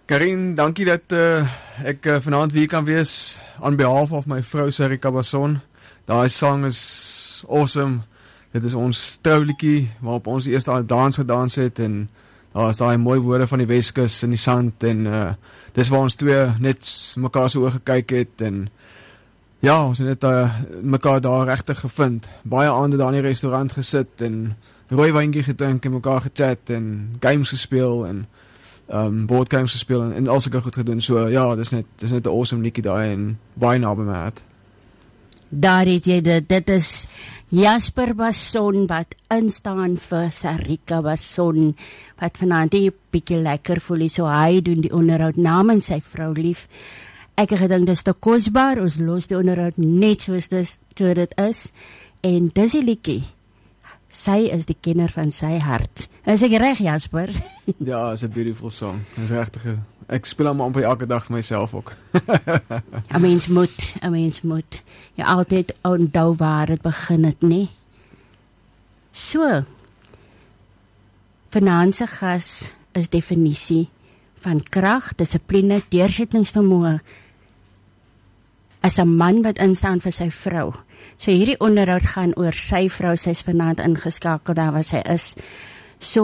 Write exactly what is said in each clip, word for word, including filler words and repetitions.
Karin, dankie dat uh, ek uh, vanaand hier kan wees on behalf of my vrou Sarika Basson. Daai song is awesome. Dit is ons trouliedjie waarop ons die eerste dans gedans het en daar is daai mooi woorde van die Weskus in die sand en uh, dis waar ons twee net mekaar so oor gekyk het en ja, ons het net uh, mekaar daar regtig gevind. Baie aande daar in die restaurant gesit en rooi wijntjie gedrink en mekaar gechat en games gespeel en um, board games gespeel en, en al sulke goed gedoen. So ja, dis net dis net 'n awesome liedjie daai en baie naby my hart. Daar het jy dit, dit is Jasper Basson wat instaan vir Sarika Basson, wat vanaand die bietjie lekker voel, so hy doen die onderhoud namens sy vrou lief. Ek het gedink dis te kosbaar, ons los die onderhoud net soos dis, so dit is, en dis die liedjie. Sy is die kenner van sy hart. Is ek reg, Jasper? Ja, it's a beautiful song. Dis regtig. Ek speel hom amper elke dag vir myself ook. 'n mens moet, 'n mens moet. Jy altyd onthou waar dit begin het, nee. So. Vanaand se gas is definisie van krag, dissipline, deursettingsvermoë as 'n man wat instaan vir sy vrou. So hierdie onderhoud gaan oor sy vrou, sy's vanaand ingeskakel daar waar sy is. So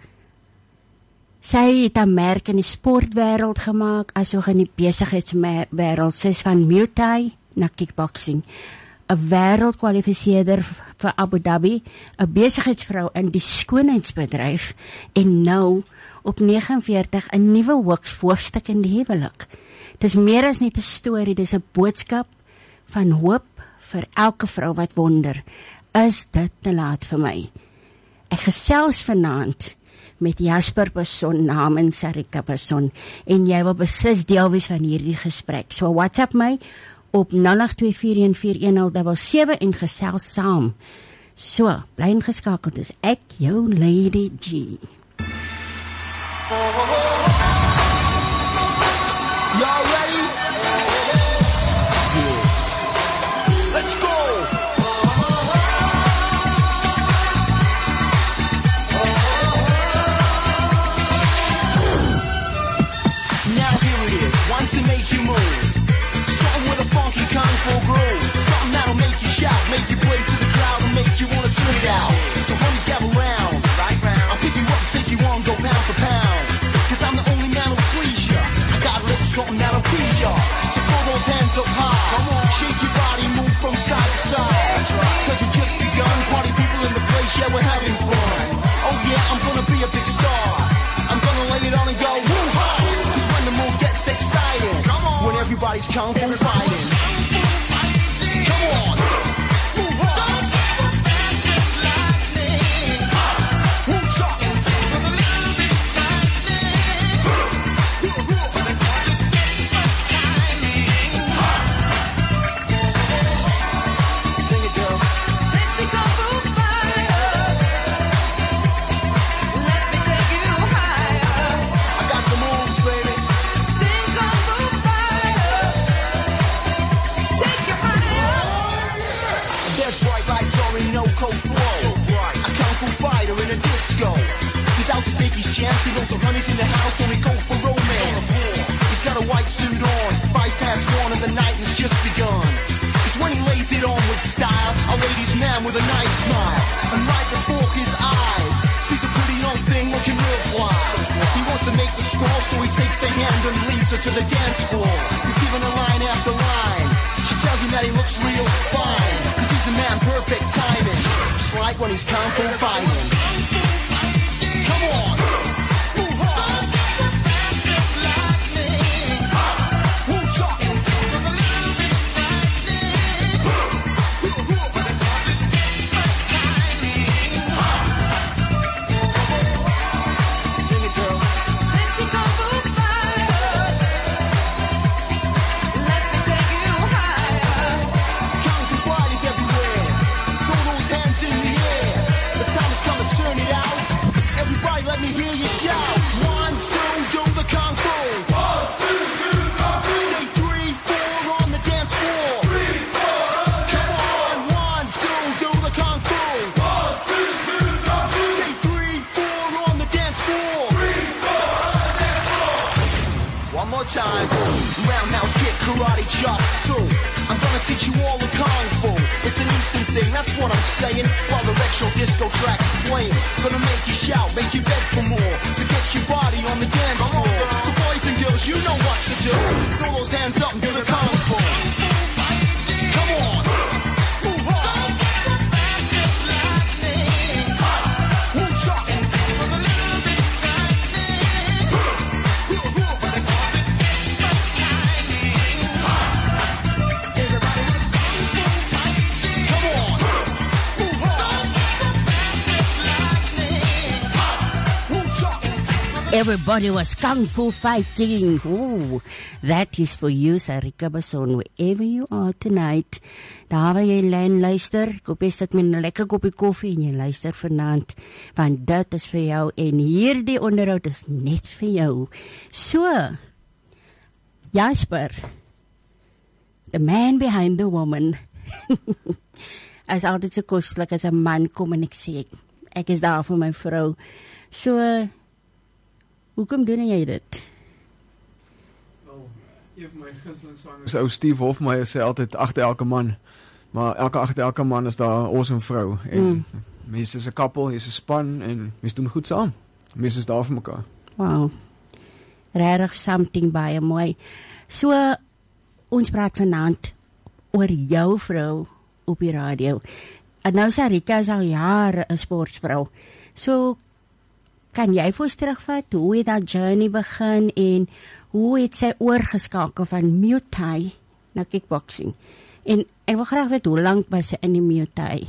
sy het 'n merk in die sportwêreld gemaak, asook in die besigheidswêreld. Sy's van Muay Thai na kickboxing. 'n wêreldkwalifiseerder vir Abu Dhabi, 'n besigheidsvrou in die skoonheidsbedryf en nou op negenveertig 'n nuwe hoofstuk in die huwelik. Dis meer as net 'n storie, dis 'n boodskap van hoop vir elke vrou wat wonder, is dit te laat vir my? Ek gesels vanaand met Jasper Basson namens Sarika Basson en jy wil beslis deel wees van hierdie gesprek. So WhatsApp my op nul agt twee vier een vier een nul sewe sewe en gesels saam. So, bly ingeskakeld, is ek jou Lady G. Y'all ready? Yeah. Let's go! Now here it is, one to make you move. Something with a funky kung fu groove. Something that'll make you shout, make you play to the crowd and make you wanna turn it out. So homies gather round, right round. I'll pick you up, take you on, go pound for pound. Cause I'm the only man who'll please ya. I got a little something that'll tease ya. So throw those hands up high. Come on, shake your body, move from side to side. That's right. Cause we just begun, party people in the place, yeah, we're having fun. Oh yeah, I'm gonna be a big star. I'm gonna lay it on and go woo-ha. Cause when the mood gets exciting, come on, when everybody's kung fu fighting. Come on. Chance, he knows the honey's in the house, only go for romance. He's got a white suit on, five past one and the night has just begun. It's when he lays it on with style, a ladies' man with a nice smile. And right before his eyes, sees a pretty young thing looking real fly. He wants to make the score, so he takes a hand and leads her to the dance floor. He's giving her line after line. She tells him that he looks real fine, cause he's the man, perfect timing. Just like when he's kung fu fighting. Come on! Coming one more time. Roundhouse kick, karate chop, two. I'm gonna teach you all the kung fu. It's an Eastern thing, that's what I'm saying. While the retro disco track's playing, gonna make you shout, make you beg for more. So get your body on the dance floor. So boys and girls, you know what to do. Throw those hands up and do the kung fu. Come on. Everybody was kung fu fighting. Ooh, that is for you, Sarika Bason, wherever you are tonight. Daar waar jy lyn luister, ek hoop jy sit met 'n lekker koppie koffie en jy luister vanaand, want dit is vir jou en hierdie onderhoud is net vir jou. So, Jasper, the man behind the woman, is altyd so kostlik as 'n man kom en ek sê, ek is daar vir my vrou. So, hoekom doen jy dit? Wel, een van my gunsteling sangers, ou Steve Hofmeyer, sê altyd agter elke man, maar elke agter elke man is daar 'n awesome vrou en mm. mense is 'n koppel, jy's 'n span en mense doen goed saam. Mense is daar vir mekaar. Wow. Regtig something baie mooi. So ons praat vanaand oor jou vrou op die radio. En nou Sarika is al jare 'n sportvrou. So kan jy vir ons terugvat hoe het dat journey begin en hoe het sy oorgeskakel van Muay Thai na kickboxing? En ek wil graag weet hoe lank was sy in die Muay Thai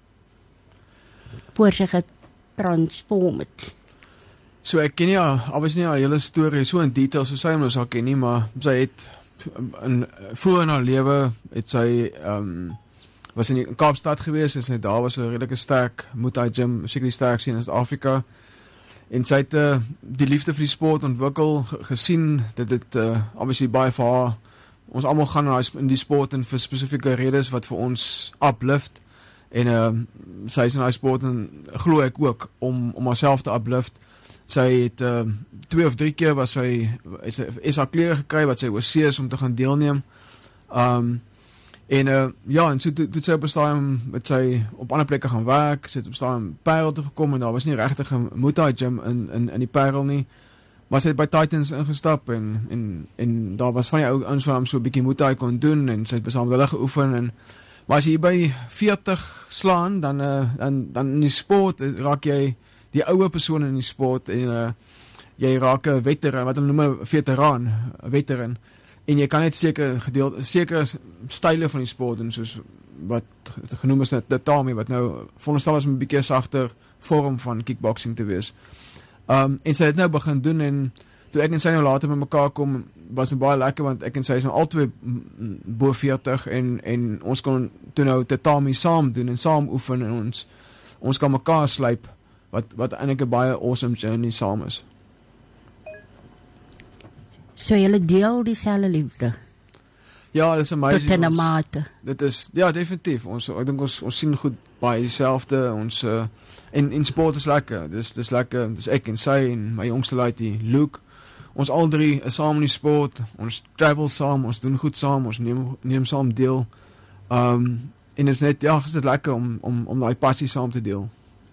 voor sy getransform het? So ek ken nie haar, obviously nie haar hele storie so in detail soos sy hom nou sal ken nie, maar sy het in vroeër in haar lewe het sy um, was in, in Kaapstad gewees, en sy daar was 'n redelike sterk Muay Thai gym, seker die sterkste in Suid-Afrika. En sy het uh, die liefde vir die sport ontwikkel, gesien dat dit uh, obviously baie vir haar, ons almal gaan in die sport en vir spesifieke redes wat vir ons uplift, en uh, sy is in die sport en glo ek ook om, om haarself te uplift. Sy het uh, twee of drie keer was sy, is, is haar klere gekry wat sy oorsee is om te gaan deelneem. Um, en uh, ja, en so toe to, to sy op 'n stadium met sy op ander plekke gaan werk, sy het op 'n stadium Parel toe gekom en daar was nie regtig 'n Muay Thai gym in, in, in die Parel nie, maar sy het by Titans ingestap en, en, en daar was van die ou ouens wat hom so 'n bietjie Muay Thai kon doen en sy het saam met hulle geoefen. En maar as jy by veertig slaan, dan, uh, dan, dan in die sport raak jy die ouwe persoon in die sport en uh, jy raak 'n veteran, wat hulle noem 'n veteraan, 'n veteran, en jy kan net seker gedeeld, seker style van die sport doen, soos wat genoem is net tatami, wat nou veronderstel is om 'n bietjie sagter vorm van kickboxing te wees. Um, en sy het nou begin doen, en toe ek en sy nou later met mekaar kom, was het baie lekker, want ek en sy is nou albei bo veertig, en, en ons kon toe nou tatami saam doen, en saam oefen, en ons, ons kan mekaar slyp, wat, wat eintlik 'n baie awesome journey saam is. So julle deel dieselfde liefde? Ja, dit is amazing. Tot in 'n mate. Dit is, ja, definitief. Ons, ek dink ons, ons sien goed baie dieselfde. Ons, uh, en, en sport is lekker. Dis, dis lekker, dis ek en sy, en my jongste laatie, Luke. Ons al drie is saam in die sport. Ons travel saam, ons doen goed saam, ons neem, neem saam deel. Um, en is net, ja, is dit lekker om, om, om daai passie saam te deel.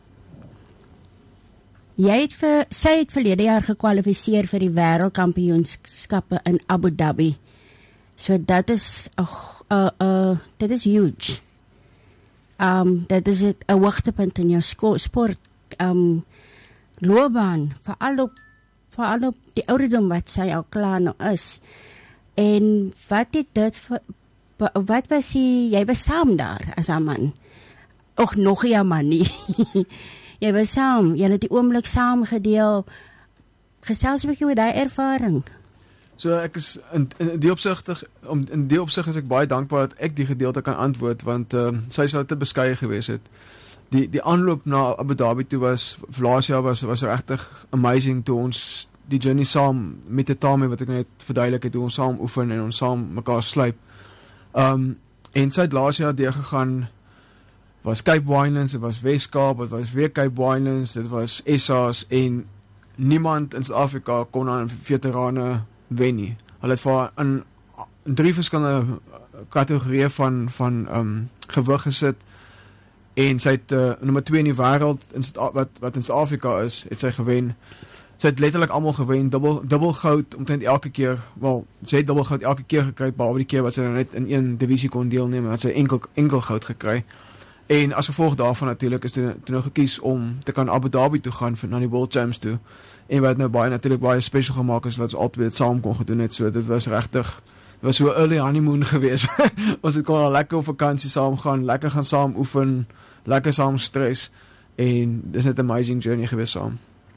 Jy het vir, sy het verlede jaar gekwalifiseer vir die wêreldkampioenskappe in Abu Dhabi. So dat is, oh, uh, uh, dit is huge. Um, dit is 'n hoogtepunt in jou sport um, loopbaan, veral op, veral op die ouderdom wat sy al klaar nou is. En wat het dit, wat was jy, jy was saam daar as 'n man? Och, nog nie 'n man nie. Jy was saam, jy het die oomblik saam gedeel. Gesels 'n bietjie oor daai ervaring. So ek is in, in die opsigtig, om in die opsig is ek baie dankbaar dat ek die gedeelte kan antwoord, want uh, sy sou te beskeie gewees het. Die die aanloop na Abu Dhabi toe was, laas jaar was was regtig amazing, toe ons die journey saam met die tatami, wat ek net verduidelik het, hoe ons saam oefen en ons saam mekaar slyp. Um, en sy het laas jaar deur gegaan, was Cape Winelands, dit was Weskaap, dit was weer Cape Winelands, dit was S A's, en niemand in Suid-Afrika kon aan veterane wen nie. Hulle het vir in, in drie verskillende kategorieë van van um, gewig gesit en sy het uh, nommer twee in die wêreld in wat wat in Suid-Afrika is, het sy gewen. Sy het letterlik almal gewen, dubbel dubbel goud omtrent elke keer. Wel, sy het dubbel goud elke keer gekry, behalwe die keer wat sy net in een divisie kon deelneem en het sy enkel enkel goud gekry. En as gevolg daarvan natuurlik is dit toe nou gekies om te kan Abu Dhabi toe gaan vir na die World Champs toe. En wat nou baie natuurlik baie special gemaak is dat ons albei dit saam kon gedoen het. So dit was regtig dit was so 'n early honeymoon geweest. Ons het kon al lekker op vakansie saam gaan, lekker gaan saam oefen, lekker saam stres en dis net 'n amazing journey geweest saam.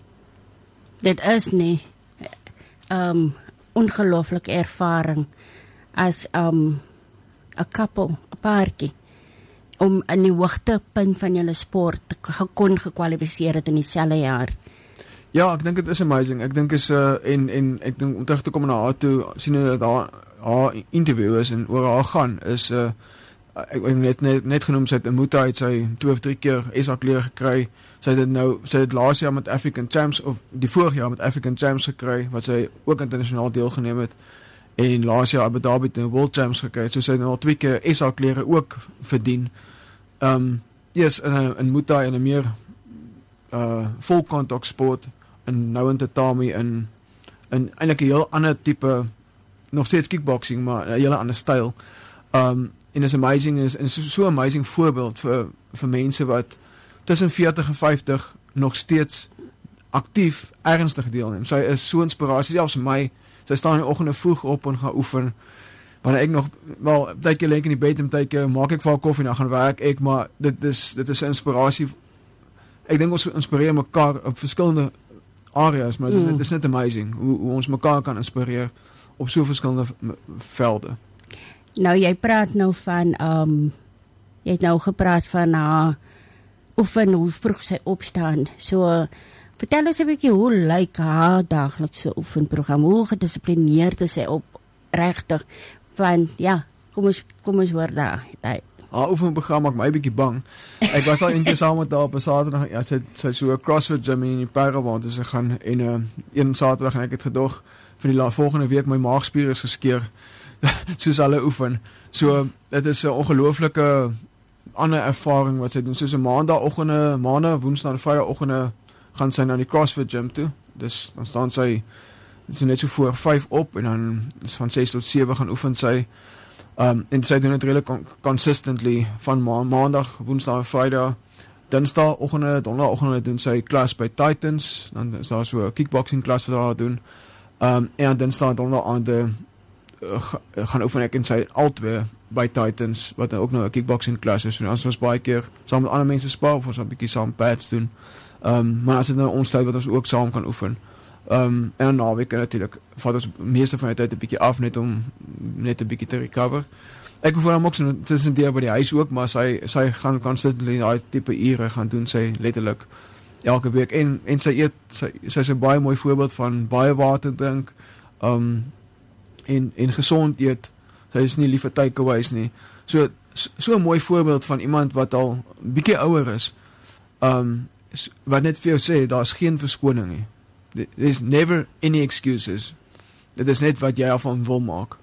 Dit is nie um ongelooflike ervaring as um 'n couple, 'n paartjie om in die hoogtepunt van julle sport te kon gekwalifiseer het in dieselfde jaar. Ja, ek dink dit is amazing. Ek dink is uh, en en ek dink om terug te kom na haar toe, sien jy dat haar haar interview is en oor haar gaan is uh ek het net net, net genoem sy het 'n Muay het sy twee of drie keer S A kleur gekry. Sy het dit nou sy het laas jaar met African Champs of die vorige jaar met African Champs gekry wat sy ook internasionaal deelgeneem het. En laas jaar Abu Dhabi het 'n World Champs gekry. So sy het nou al twee keer S A kleure ook verdien. Um yes, in 'n in Muay Thai en 'n meer uh vol kontak sport en nou in tatami in in eintlik 'n heel ander tipe nog steeds kickboxing maar 'n hele ander styl. Um en is amazing is en so, so amazing voorbeeld vir vir mense wat tussen veertig en vyftig nog steeds aktief ernstig deelneem. Sy is so inspirasie selfs vir my. Sy staan in die oggende vroeg op en gaan oefen. Wanneer ek nog wel baie keer lê in die bed en baie keer maak ek vir haar koffie en dan gaan werk ek, maar dit is dit is 'n inspirasie. Ek dink ons inspireer mekaar op verskillende areas, maar mm. dit is net amazing hoe, hoe ons mekaar kan inspireer op so verskillende velde. Nou jy praat nou van um jy het nou gepraat van haar oefen hoe vroeg sy opstaan. So vertel ons 'n bietjie hoe lyk haar daaglikse oefenprogram? Hoe gedissiplineerd is sy op regtig van ja, kom ons kom ons hoor daar. Haar oefenprogram maak my 'n bietjie bang. Ek was al eendag saam met haar op 'n Saterdag. Ja, sy sy so 'n CrossFit gym in die Parabond is gegaan en 'n uh, een Saterdag en ek het gedog vir die la, volgende week my maagspiere is geskeur soos hulle oefen. So dit is 'n ongelooflike ander ervaring wat sy doen. Soos 'n maandagooggende, maandag, woensdag en vrydagoggende gaan sy na die CrossFit gym toe. Dus dan staan sy so net so voor vyf op en dan is van ses tot sewe gaan oefen sy. Um, en sy doen het redelijk con consistently van ma maandag, woensdag en vrydag. Dinsdag oggende, donderdag oggende doen sy klas by Titans. Dan is daar so 'n kickboxing klas wat haar doen. Um, en dinsdag en donderdag aan de uh, gaan oefen ek en sy albei by Titans wat ook nou 'n kickboxing klas is. So ons was baie keer saam met ander mense speel of ons 'n bietjie saam pads doen. Um, maar as dit nou ons tyd wat ons ook saam kan oefen. Um, en dan naweek natuurlik vat ons meeste van die tyd 'n bietjie af net om net 'n bietjie te recover. Ek hoef hom ook so tussen deur by die huis ook, maar sy sy gaan constantly daai tipe ure gaan doen sy letterlik elke week en en sy eet sy sy's 'n baie mooi voorbeeld van baie water drink um en en gesond eet. Sy is nie lief vir takeaways nie. So so 'n mooi voorbeeld van iemand wat al bietjie ouer is. Um wat net vir jou sê daar's geen verskoning nie. There's never any excuses. Dit is net wat jy daarvan wil maak.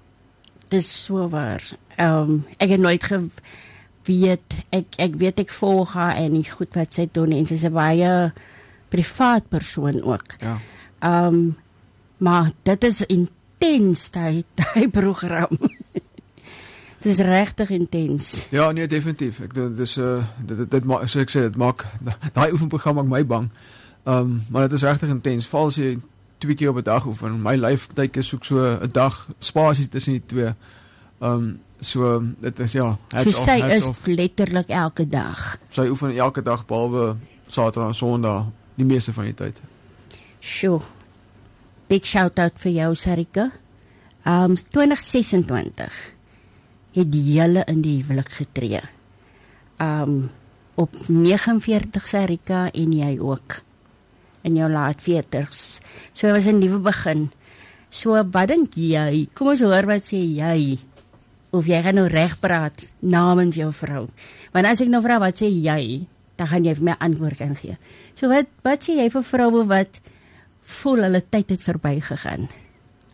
Dis so waar. Um, ek het nooit geweet, ek, ek weet ek volg haar en nie goed wat sy doen en sy is 'n baie privaat persoon ook. Ja. Um, maar dit is intens, die, die program. Het is regtig intens. Ja, nee, definitief. Ek dit is uh, dit dit, dit maak so ek sê dit maak daai oefenprogram maak my bang. Um, maar dit is regtig intens. Val as jy twee keer op 'n dag oefen. My lyf partykeer soek so 'n dag spasie tussen die twee. Um, so dit is ja, so sy off, is off. Letterlik elke dag. Sy oefen elke dag behalwe Saterdag en Sondag die meeste van die tyd. Sjoe. Big shout out vir jou Sarika. Um twintig sesentwintig het julle in die huwelik getree. Um op vyf negenveertig Sarika en jy ook in jou laat veertigs. So was 'n nuwe begin. So wat dink jy? Kom ons hoor wat sê jy. Of jy gaan nou reg praat namens jou vrou. Want as ek nou vra wat sê jy, dan gaan jy vir my antwoord kan gee. So wat wat sê jy vir vroue wat voel hulle tyd het verbygegaan?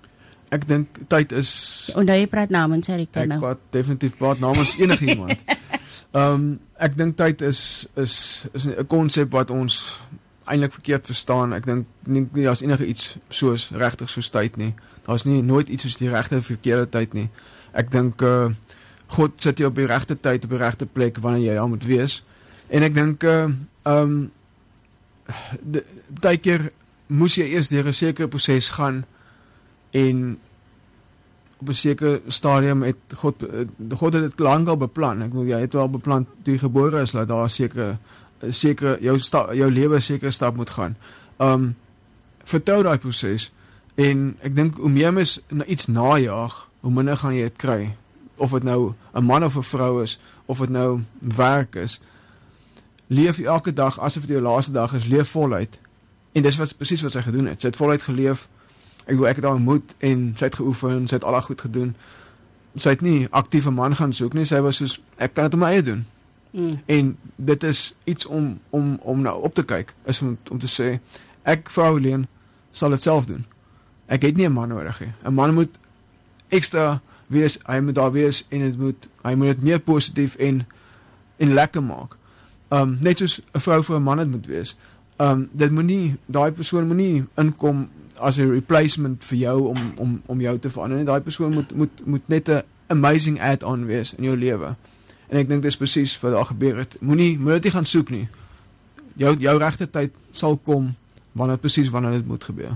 ek dink tyd is Onthou jy praat namens Erika ek nou. praat definitief praat namens enigiemand. Ehm um, ek dink tyd is is is 'n konsep wat ons eintlik verkeerd verstaan. Ek dink nie, nie daar's enige iets soos regtig soos tyd nie. Daar's nie nooit iets soos die regte en verkeerde tyd nie. Ek dink uh, God sit jou op die regte tyd op die regte plek wanneer jy daar moet wees. En ek dink uh, ehm um, baie keer moes jy eers deur 'n sekere proses gaan en op 'n sekere stadium het God God het dit lankal beplan. Ek bedoel jy het wel beplan toe jy gebore is dat daar seker seker jou sta, jou lewe seker stap moet gaan. Um vertrou daai proses en ek dink hoe meer mens na iets najaag, hoe minder gaan jy dit kry. Of dit nou 'n man of 'n vrou is, of dit nou werk is. Leef elke dag asof dit jou laaste dag is, leef voluit. En dis wat presies wat sy gedoen het. Sy het voluit geleef. Ek wil ek het haar ontmoet en sy het geoefen, sy het al haar goed gedoen. Sy het nie aktief 'n man gaan soek nie, sy was soos ek kan dit op my eie doen. Mm. En dit is iets om om om nou op te kyk, is om om te sê ek vrou Leen sal dit self doen. Ek het nie 'n man nodig nie. 'n Man moet ekstra wees, hy moet daar wees en dit moet hy moet dit meer positief en en lekker maak. Um net soos 'n vrou vir 'n man het moet wees. Um dit moenie daai persoon moenie inkom as 'n replacement vir jou om om om jou te verander. Daai persoon moet moet moet net 'n amazing add-on wees in jou lewe. En ek dink dis presies wat daar gebeur het. Moenie moet dit gaan soek nie. Jou jou regte tyd sal kom wanneer presies wanneer dit moet gebeur.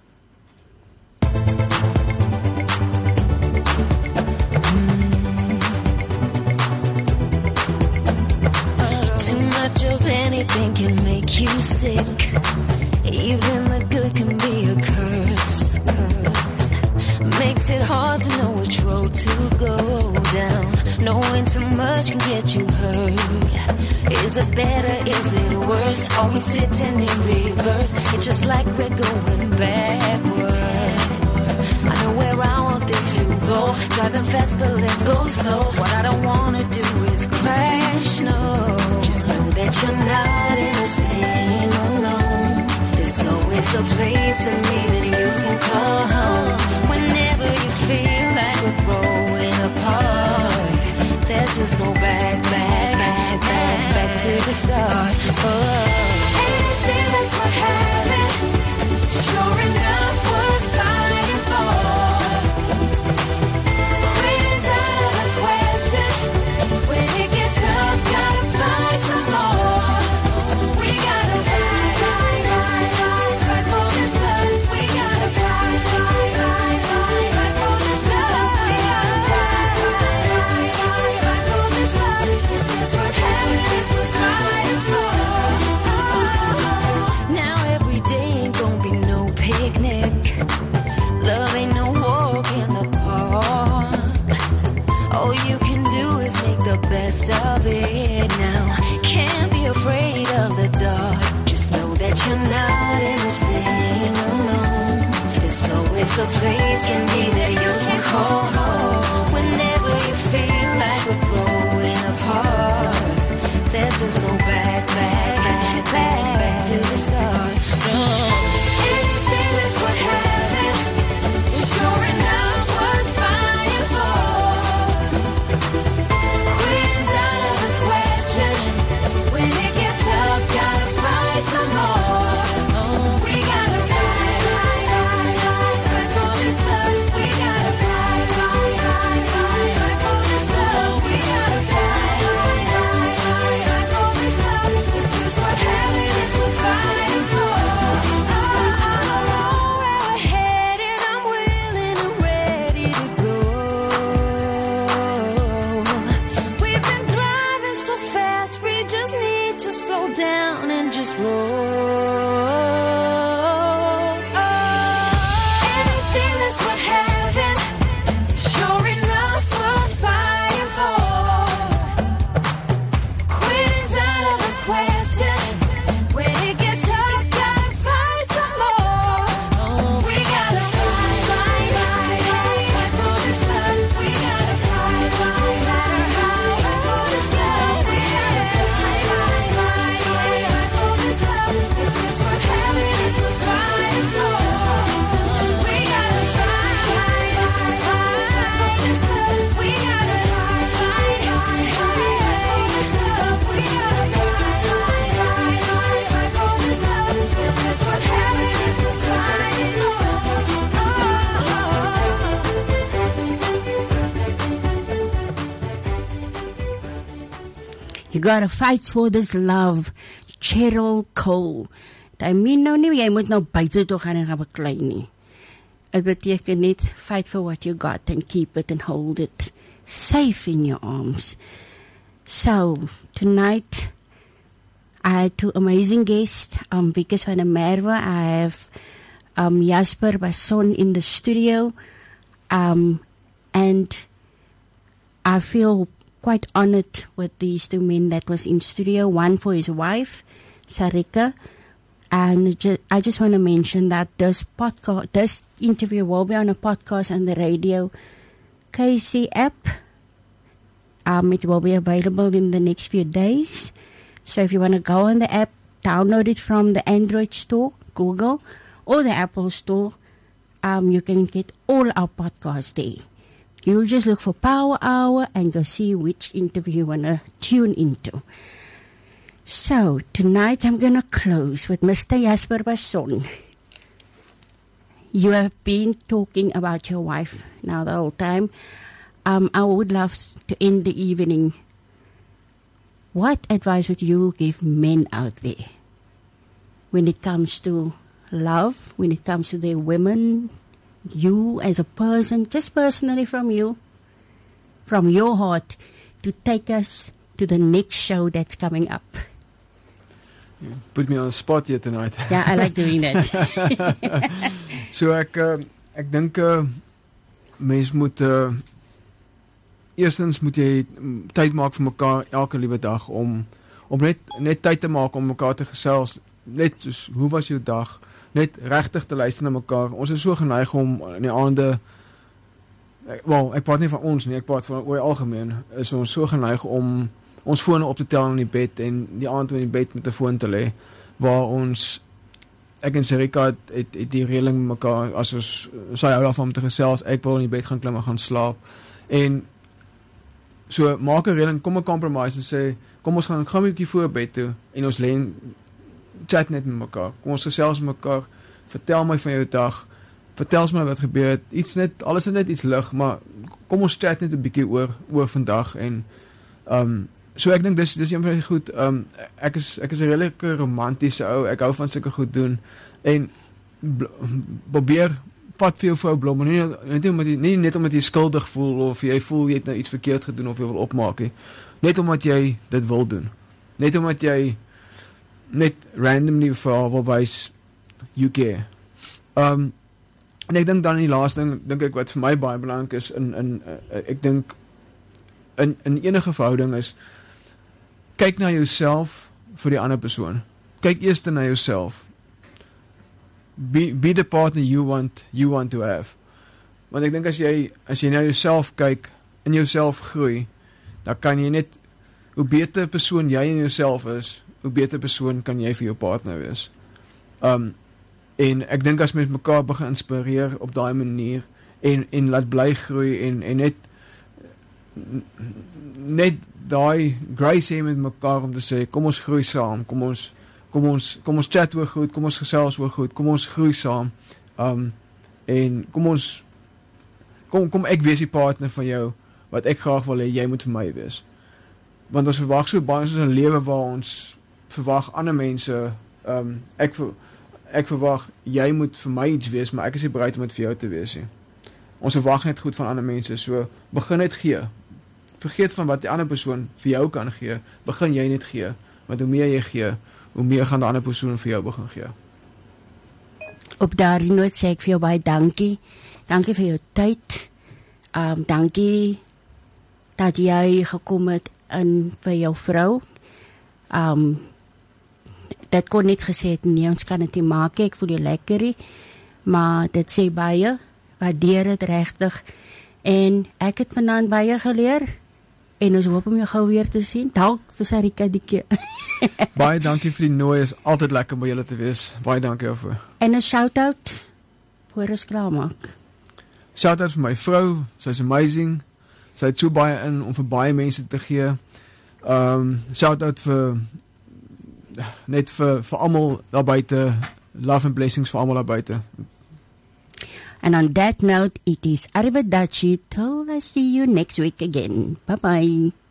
Too much of anything can make you sick. Even the good can be a curse, curse. Makes it hard to know which road to go down. Knowing too much can get you hurt. Is it better, is it worse? Are we sitting in reverse? It's just like we're going backwards. I know where I want this to go. Driving fast but let's go slow. What I don't wanna do is crash, no. Just know that you're not in this thing alone. There's always a place in me that you can call home. Whenever you feel like we're growing apart, let's just go back, back, back, back, back to the start. Oh. Anything that's what happened, sure enough worth fighting for. Quitting's out of the question. When it gets tough, gotta fight some more. We gotta fight, fight, fight, fight, fight for this love. We gotta fight, fight, fight, fight, fight for this love. We gotta fight, fight, fight, fight for this love. If that's what happens, it's worth fighting for. Now every day ain't gonna be no picnic. Love ain't no walk in the park. All you can do is make the best of it now. Can't be afraid of the dark. Just know that you're not in this thing alone. There's always a place in me that you can call home. Whenever you feel like we're growing apart, let's just go back, back, back, back, back to the start. No. Anything that's what happened is sure enough worth fighting for. Quitting's out of the question. When it gets tough, gotta fight some more. We gotta fight, fight, fight, fight, fight for this love. We gotta fight, fight, fight, fight, fight for this love. We gotta fight, fight, fight, fight, fight for this love. If You gotta fight for this love. Cheryl Cole. I mean nou nie, jy moet nou buite toe gaan en gaan beklei nie. It beteken net, fight for what you got and keep it and hold it safe in your arms. So, tonight, I had two amazing guests, um, Wikus van der Merwe. I have um, Jasper Basson in the studio, um, and I feel quite honored with these two men that was in studio, one for his wife, Sarika, and ju- I just want to mention that this podcast, this interview will be on a podcast on the Radio K C app. Um, it will be available in the next few days. So if you want to go on the app, download it from the Android store, Google, or the Apple store, um, you can get all our podcasts there. You just look for Power Hour and go see which interview you want to tune into. So tonight I'm going to close with Mister Jasper Basson. You have been talking about your wife now the whole time. Um, I would love to end the evening. What advice would you give men out there when it comes to love, when it comes to their women, you as a person, just personally from you, from your heart, to take us to the next show that's coming up? Put me on the spot here tonight. Yeah, I like doing that. So ek uh, ek dink uh, mens moet uh, eerstens moet jy tyd maak vir mekaar elke liewe dag om om net net tyd te maak om mekaar te gesels, net soos hoe was jou dag, net regtig te luister na mekaar. Ons is so geneig om in die aande, wel, ek praat nie van ons nie, ek praat van oor algemeen, is ons so geneig om ons fone op te tel in die bed en die aand in die bed met 'n foon te lê, waar ons, ek en Sarika het, het, het die reëling met mekaar, as ons, sy hou daarvan om te gesels, ek wil in die bed gaan klim en gaan slaap, en so maak 'n reëling, kom 'n compromise en sê, kom ons gaan gaan 'n bietjie voor bed toe, en ons lê en chat net met mekaar, kom ons gesels met mekaar, vertel my van jou dag, vertel my wat gebeur het, iets net, alles is net iets lig, maar kom ons chat net 'n bietjie oor, oor vandag, en um, so ek dink dis dis een van die goed, um, ek is ek is 'n redelike romantiese ou, ek hou van sulke goed doen, en probeer vat vir jou vrou blomme, nie net omdat jy nie net omdat jy skuldig voel of jy voel jy het nou iets verkeerd gedoen of jy wil opmaak nie, net omdat jy dit wil doen, net omdat jy net randomly vir haar wil wys you care. Um, en ek dink dan die laaste ding, dink ek wat vir my baie belangrik is in in uh, ek dink in in enige verhouding is, kyk na jouself vir die ander persoon. Kyk eers na jouself. Be be the partner you want you want to have. Want ek dink as jy as jy na jouself kyk, in jouself groei, dan kan jy net, hoe beter persoon jy in jouself is, hoe beter persoon kan jy vir jou partner wees. Um en ek dink as mens mekaar begin inspireer op daai manier en en laat bly groei en en net net daai grace hê met mekaar om te sê, kom ons groei saam, kom ons kom ons kom ons chat oor goed, kom ons gesels oor goed, kom ons groei saam. Um en kom ons kom kom ek wees die partner van jou wat ek graag wil hê jy moet vir my wees. Want ons verwag so baie in 'n lewe waar ons verwag ander mense, um ek ver, ek verwag jy moet vir my iets wees, maar ek is nie bereid om dit vir jou te wees nie. Ons verwag net goed van ander mense, so begin net gee. Vergeet van wat die ander persoon vir jou kan gee, begin jy net gee, want hoe meer jy gee, hoe meer gaan die ander persoon vir jou begin gee. Op daardie noot sê ek vir jou baie dankie, dankie vir jou tyd, um, dankie dat jy gekom het in vir jou vrou, um, dat kon net gesê het, nee, ons kan het nie maak, ek voel jy lekkerie, maar dit sê baie, waardeer het rechtig, en ek het vanaand baie geleer, en ons hoop om jou gauw weer te sien, dalk vir Sarika die keer. Baie dankie vir die nooi, is altyd lekker by julle te wees, baie dankie daarvoor. En 'n shout-out, voor ons klaar maak. Shout-out vir my vrou, sy is amazing, sy het so baie in, om vir baie mense te gee, um, shout-out vir, net vir, vir almal daar buite, love and blessings vir almal daar buite. And on that note, it is Arrivederci till I see you next week again. Bye-bye.